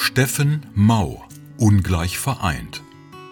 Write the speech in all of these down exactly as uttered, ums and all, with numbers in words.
Steffen Mau, ungleich vereint.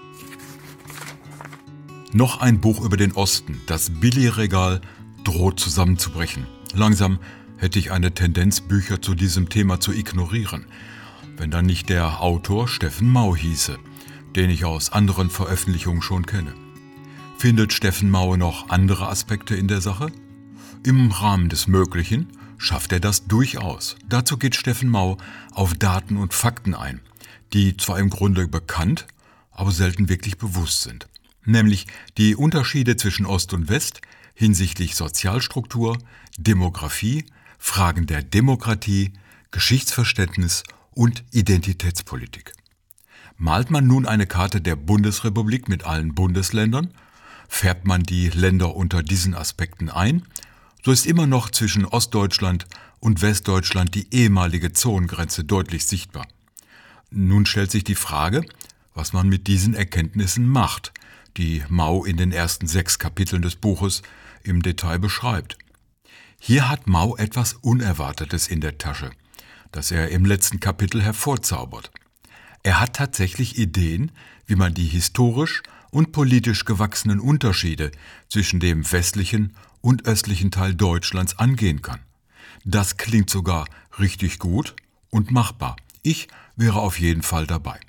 Noch ein Buch über den Osten, das Billigregal droht zusammenzubrechen. Langsam hätte ich eine Tendenz, Bücher zu diesem Thema zu ignorieren, wenn dann nicht der Autor Steffen Mau hieße, den ich aus anderen Veröffentlichungen schon kenne. Findet Steffen Mau noch andere Aspekte in der Sache? Im Rahmen des Möglichen schafft er das durchaus. Dazu geht Steffen Mau auf Daten und Fakten ein, die zwar im Grunde bekannt, aber selten wirklich bewusst sind. Nämlich die Unterschiede zwischen Ost und West hinsichtlich Sozialstruktur, Demografie, Fragen der Demokratie, Geschichtsverständnis und Identitätspolitik. Malt man nun eine Karte der Bundesrepublik mit allen Bundesländern, färbt man die Länder unter diesen Aspekten ein, so ist immer noch zwischen Ostdeutschland und Westdeutschland die ehemalige Zonengrenze deutlich sichtbar. Nun stellt sich die Frage, was man mit diesen Erkenntnissen macht, die Mau in den ersten sechs Kapiteln des Buches im Detail beschreibt. Hier hat Mau etwas Unerwartetes in der Tasche, das er im letzten Kapitel hervorzaubert. Er hat tatsächlich Ideen, wie man die historisch und politisch gewachsenen Unterschiede zwischen dem westlichen und östlichen Teil Deutschlands angehen kann. Das klingt sogar richtig gut und machbar. Ich wäre auf jeden Fall dabei.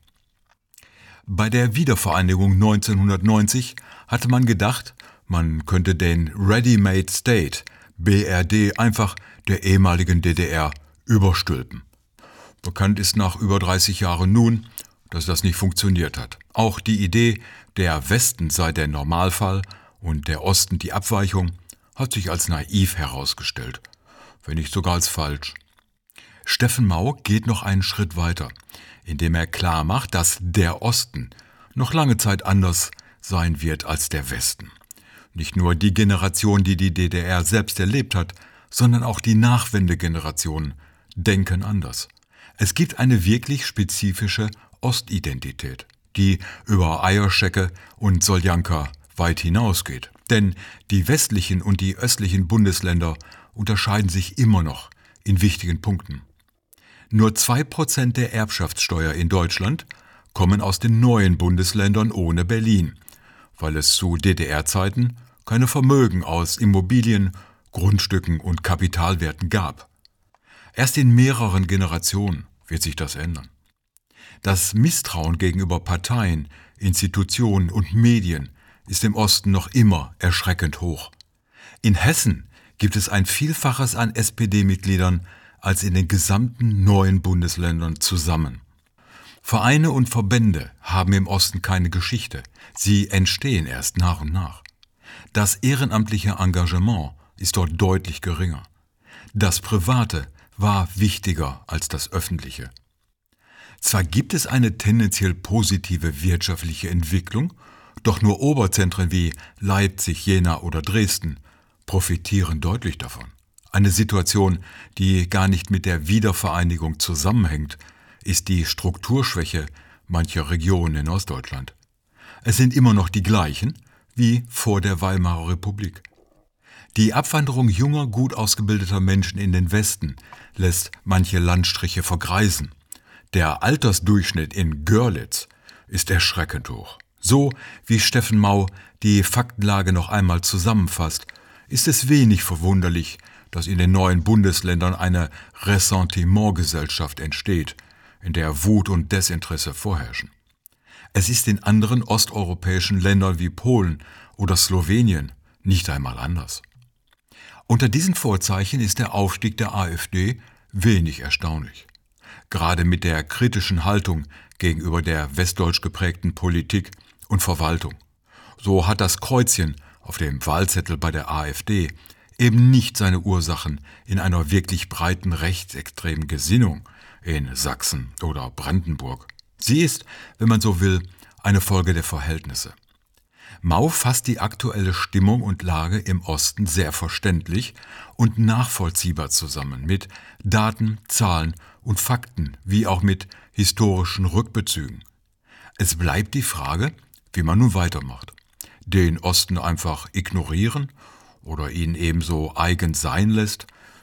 Bei der Wiedervereinigung neunzehnhundertneunzig hatte man gedacht, man könnte den Ready-Made State, B R D, einfach der ehemaligen D D R überstülpen. Bekannt ist nach über dreißig Jahren nun, dass das nicht funktioniert hat. Auch die Idee, der Westen sei der Normalfall und der Osten die Abweichung, hat sich als naiv herausgestellt, wenn nicht sogar als falsch. Steffen Mau geht noch einen Schritt weiter, indem er klar macht, dass der Osten noch lange Zeit anders sein wird als der Westen. Nicht nur die Generation, die die D D R selbst erlebt hat, sondern auch die Nachwendegenerationen denken anders. Es gibt eine wirklich spezifische Ostidentität, die über Eierschecke und Soljanka weit hinausgeht. Denn die westlichen und die östlichen Bundesländer unterscheiden sich immer noch in wichtigen Punkten. Nur zwei Prozent der Erbschaftssteuer in Deutschland kommen aus den neuen Bundesländern ohne Berlin, weil es zu D D R-Zeiten keine Vermögen aus Immobilien, Grundstücken und Kapitalwerten gab. Erst in mehreren Generationen wird sich das ändern. Das Misstrauen gegenüber Parteien, Institutionen und Medien ist im Osten noch immer erschreckend hoch. In Hessen gibt es ein Vielfaches an S P D-Mitgliedern als in den gesamten neuen Bundesländern zusammen. Vereine und Verbände haben im Osten keine Geschichte. Sie entstehen erst nach und nach. Das ehrenamtliche Engagement ist dort deutlich geringer. Das Private war wichtiger als das Öffentliche. Zwar gibt es eine tendenziell positive wirtschaftliche Entwicklung, doch nur Oberzentren wie Leipzig, Jena oder Dresden profitieren deutlich davon. Eine Situation, die gar nicht mit der Wiedervereinigung zusammenhängt, ist die Strukturschwäche mancher Regionen in Ostdeutschland. Es sind immer noch die gleichen wie vor der Weimarer Republik. Die Abwanderung junger, gut ausgebildeter Menschen in den Westen lässt manche Landstriche vergreisen. Der Altersdurchschnitt in Görlitz ist erschreckend hoch. So wie Steffen Mau die Faktenlage noch einmal zusammenfasst, ist es wenig verwunderlich, dass in den neuen Bundesländern eine Ressentimentgesellschaft entsteht, in der Wut und Desinteresse vorherrschen. Es ist in anderen osteuropäischen Ländern wie Polen oder Slowenien nicht einmal anders. Unter diesen Vorzeichen ist der Aufstieg der AfD wenig erstaunlich. Gerade mit der kritischen Haltung gegenüber der westdeutsch geprägten Politik und Verwaltung. So hat das Kreuzchen auf dem Wahlzettel bei der AfD eben nicht seine Ursachen in einer wirklich breiten rechtsextremen Gesinnung in Sachsen oder Brandenburg. Sie ist, wenn man so will, eine Folge der Verhältnisse. Mau fasst die aktuelle Stimmung und Lage im Osten sehr verständlich und nachvollziehbar zusammen mit Daten, Zahlen und Fakten, wie auch mit historischen Rückbezügen. Es bleibt die Frage, wie man nun weitermacht. Den Osten einfach ignorieren oder ihn ebenso eigen sein lässt,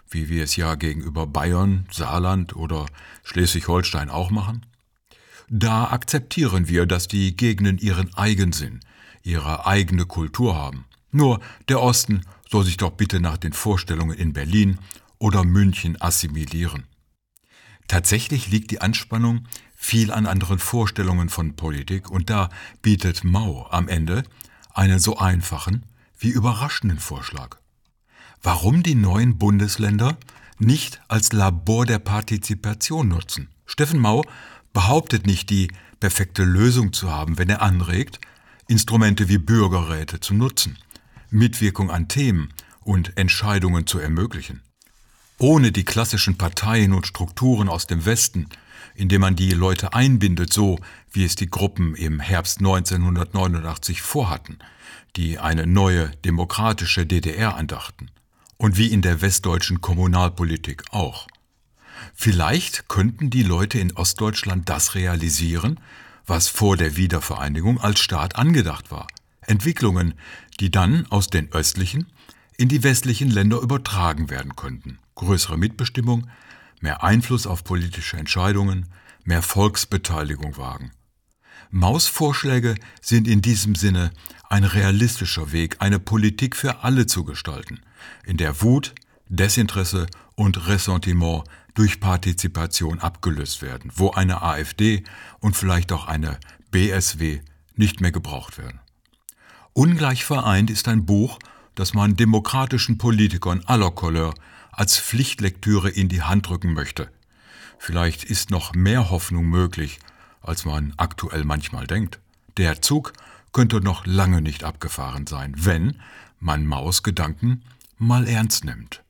wie wir es ja gegenüber Bayern, Saarland oder Schleswig-Holstein auch machen? Da akzeptieren wir, dass die Gegenden ihren Eigensinn, ihre eigene Kultur haben. Nur der Osten soll sich doch bitte nach den Vorstellungen in Berlin oder München assimilieren. Tatsächlich liegt die Anspannung viel an anderen Vorstellungen von Politik und da bietet Mao am Ende einen so einfachen wie überraschenden Vorschlag. Warum die neuen Bundesländer nicht als Labor der Partizipation nutzen? Steffen Mao behauptet nicht, die perfekte Lösung zu haben, wenn er anregt, Instrumente wie Bürgerräte zu nutzen, Mitwirkung an Themen und Entscheidungen zu ermöglichen. Ohne die klassischen Parteien und Strukturen aus dem Westen, indem man die Leute einbindet, so wie es die Gruppen im Herbst neunzehnhundertneunundachtzig vorhatten, die eine neue demokratische D D R andachten. Und wie in der westdeutschen Kommunalpolitik auch. Vielleicht könnten die Leute in Ostdeutschland das realisieren, was vor der Wiedervereinigung als Staat angedacht war. Entwicklungen, die dann aus den östlichen in die westlichen Länder übertragen werden könnten. Größere Mitbestimmung, mehr Einfluss auf politische Entscheidungen, mehr Volksbeteiligung wagen. Maus Vorschläge sind in diesem Sinne ein realistischer Weg, eine Politik für alle zu gestalten, in der Wut, Desinteresse und Ressentiment durch Partizipation abgelöst werden, wo eine AfD und vielleicht auch eine B S W nicht mehr gebraucht werden. Ungleich vereint ist ein Buch, das man demokratischen Politikern aller Couleur als Pflichtlektüre in die Hand drücken möchte. Vielleicht ist noch mehr Hoffnung möglich, als man aktuell manchmal denkt. Der Zug könnte noch lange nicht abgefahren sein, wenn man Maus Gedanken mal ernst nimmt.